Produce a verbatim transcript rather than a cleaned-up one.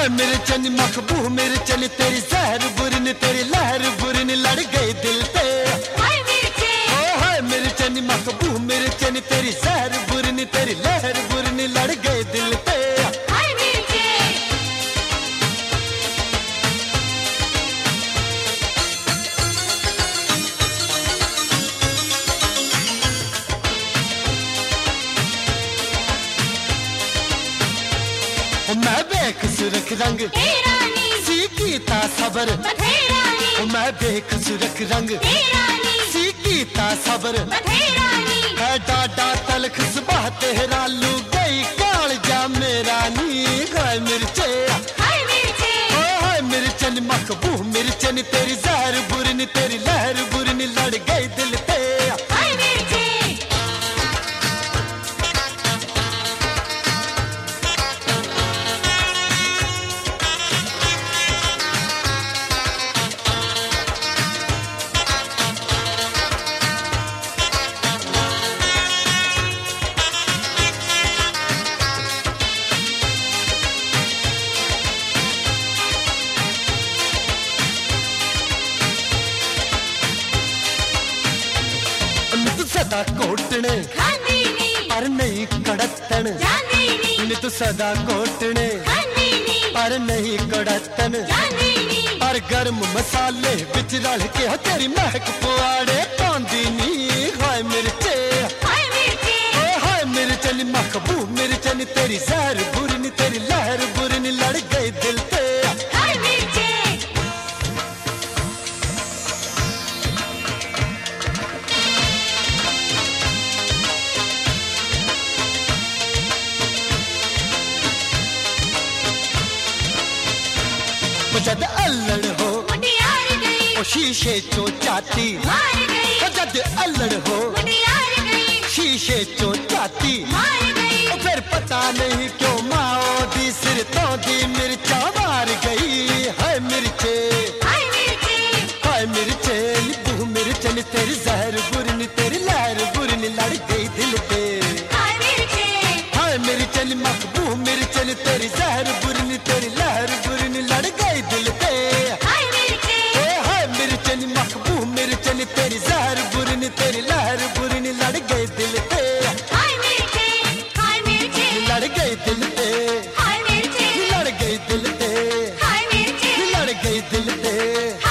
हाय मेरे चन मखबू मेरे चन तेरी जहर बुरन तेरी लहर बुरन लड़ गए दिल पे। हाय मिर्चे ओ हाय मेरे चन मखबू मेरे चन तेरी जहर बुरन तेरी लहर बुरन लड़ गए दिल पे। हाय मिर्चे मैं बेकसुरख रंग तेरानी सीखीता सबर बथेरानी मैं बेकसुरख रंग तेरानी सीखीता सबर बथेरानी है डाडा तलख सुबह तेरा लू गई काल जा मेरा नी। हाय मिर्चे हाय मिर्चे ओ हाय मिर्चन मखबू मिर्चन तेरी जहर बुरन तेरी लहर बुरन लड़ गई दिल पे। हाय मिर्चे सदा कोटने खांदीनी पर नहीं कड़तन जांदीनी नित सदा कोटने खांदीनी पर नहीं कड़तन जांदीनी पर गर्म मसाले बिच रल के हो तेरी महक पुआड़े पांदी नी। हाय मिर्चे हाय मिर्चे ओ हाय मिर्चन मखबू मिर्चन तेरी जहर बुरन तेरी लहर बुरन लड़ गए दिल पे। हाय मिर्चे जद अल्लड़ हो मुटियार गई ओ शीशे चो चाती मार गई ओ जद अल्लड़ हो मुटियार गई शीशे चो चाती मार गई ओ फिर पता नहीं क्यों माओ दी सिर तो दी मिर्चा मार गई। हाय मिर्चे हाय मिर्चे हाय मिर्चे लिबू मिर्चन तेरी जहर बुरन तेरी लहर बुरन लड़ गई दिल पे। हाय मिर्चे हाय मिर्चन मखबू मिर्चन तेरी जहर बुरन तेरी लहर बुरन लड़ गई दिल पे। हाय मिर्चे ओ हाय मिर्चन मखबू मिर्चन तेरी जहर बुरन तेरी लहर बुरन लड़ गई दिल पे। हाय मिर्चे हाय मिर्चे लड़ गई दिल पे हाय मिर्चे लड़ गई दिल पे हाय मिर्चे लड़ गई दिल पे।